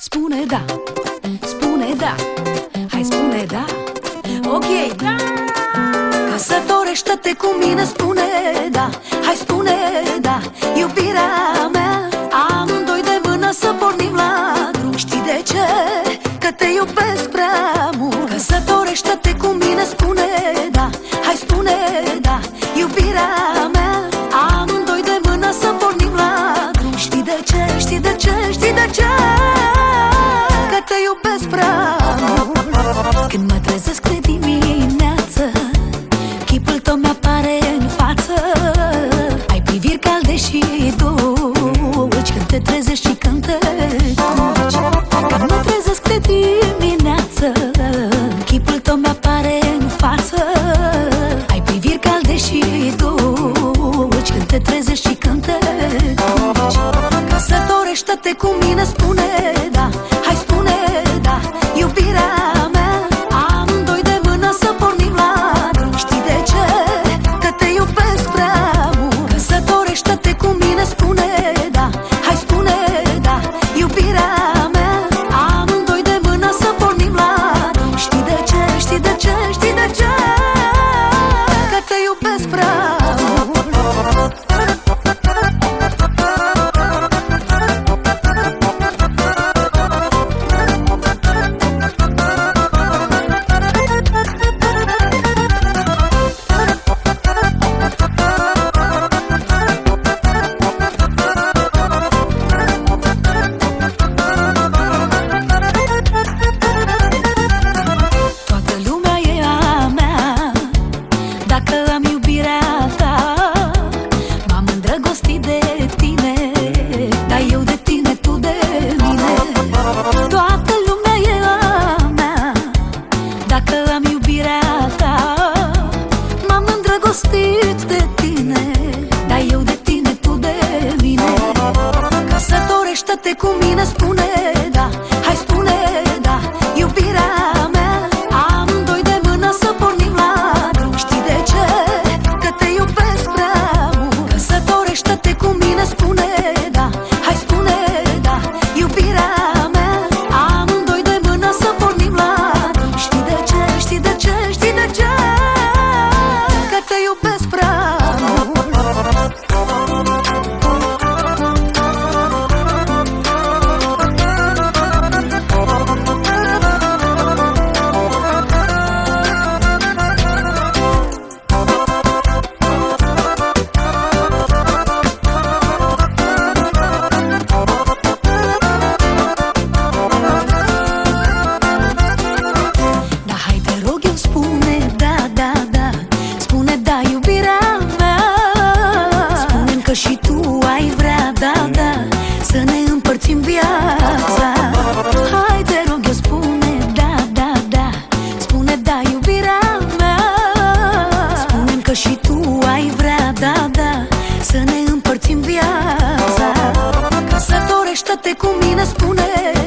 Spune da, spune da, hai spune da. Ok, da. Căsătorește-te cu mine, spune da, hai spune da. Iubirea mea, amândoi de mână să pornim la drum. Știi de ce? Că te iubesc prea mult. Căsătorește-te cu mine, spune da, hai spune da. Iubirea mea, amândoi de mână să pornim la drum. Știi de ce? Știi de ce? Știi de ce? Că te iubesc prea mult. Când mă trezesc de dimineață, chipul tău mi-apare în față. Ai priviri calde și dulci când te trezești și când te duci. Când mă trezesc de dimineață, chipul tău mi-apare în față. Ai priviri calde și dulci când te trezești și când te duci. Căsătorește-te cu mine, spune da, hai spune da. Iubirea mea, amândoi de mână să pornim la drum. Știi de ce? Că te iubesc prea mult. Căsătorește-te cu mine, spune da, hai spune da. Iubirea mea, amândoi de mână să pornim la drum. Știi de ce? Știi de ce? Știi de ce? Că te iubesc prea mult. De tine, dar eu de tine, tu de mine. Căsătorește-te cu mine, spune da, hai spune da. Iubirea mea, amândoi de mână să pornim la drum. Știi de ce? Că te iubesc prea mult. Căsătorește-te cu mine, spune da, hai spune da. Iubirea mea, amândoi de mână să pornim la drum. Știi de ce? Știi de ce? Știi de ce? Că te iubesc prea mult. Da, hai te rog eu, spune da, da, da. Spune da, iubirea mea. Spune-mi că și tu ai vrea, da, da, să ne împărțim viața. Hai te rog eu, spune da, da, da. Spune da, iubirea mea. Spune-mi că și tu ai vrea, da, da, să ne împărțim viața. Căsătorește-te cu mine, spune